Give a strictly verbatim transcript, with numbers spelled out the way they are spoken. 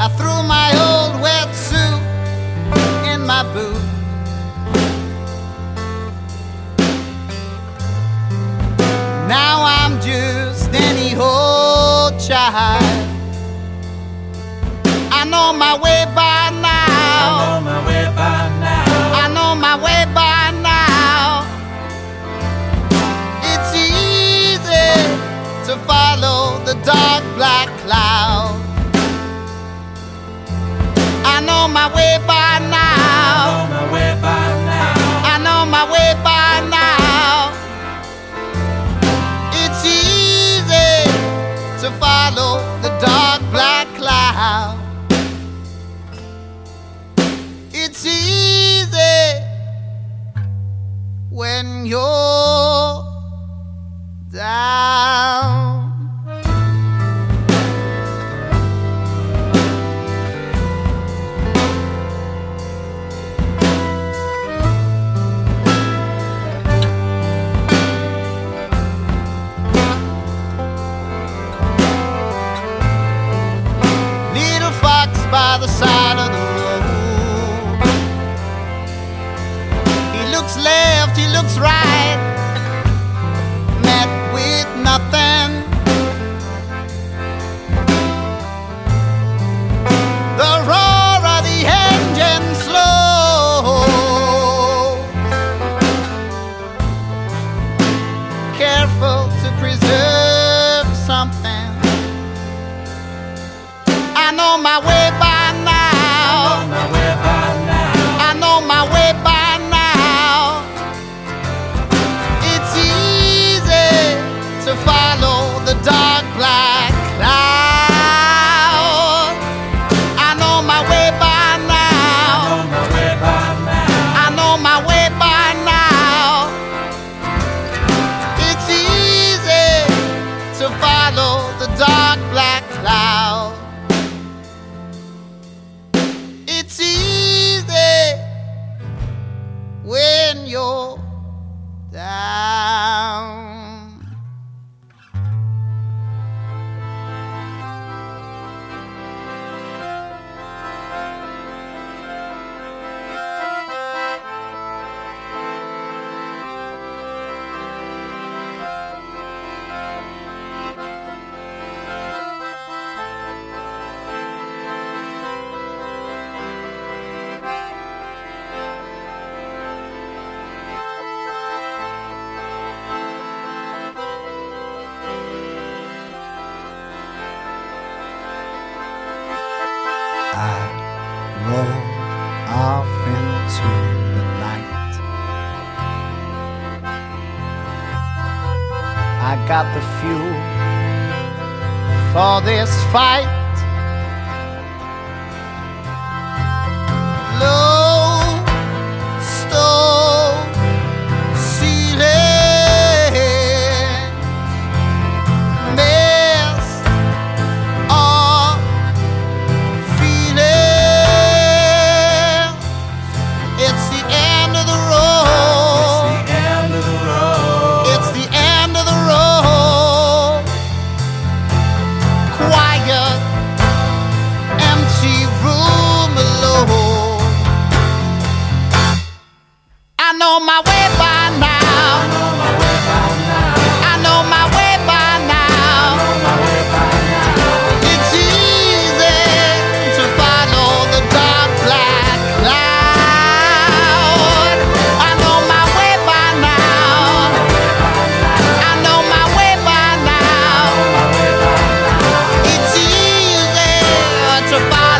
I threw my old wetsuit in my boot. Now I'm just any old child. I know my way by now. I know my way by now. I know my way by now. It's easy to follow the dark black cloud. I know my way by now. I know my way by now. I know my way by now. It's easy to follow the dark black cloud. It's easy when you're down. Little fox by the side of the road. He looks left, he looks right, met with nothing. The roar of the engine slows. Careful to preserve something. I know my way by now. I know my way by now. I know my way by now. It's easy to follow the dark black cloud. I know my way by now. I know my way by now. I know my way by now. It's easy to follow the dark black cloud. It's easy when you're down. I rolled off into the night. I got the fuel For this fight, low stone ceiling, mess of feeling. It's the end of the road. It's the end of the road. It's the end of the road. Quiet, empty room alone. I know my way by now. I know my way by now. I know my way by now. I know my way by now. It's easy to follow the dark black cloud. I know my way by now. I know my way by now. It's easy to follow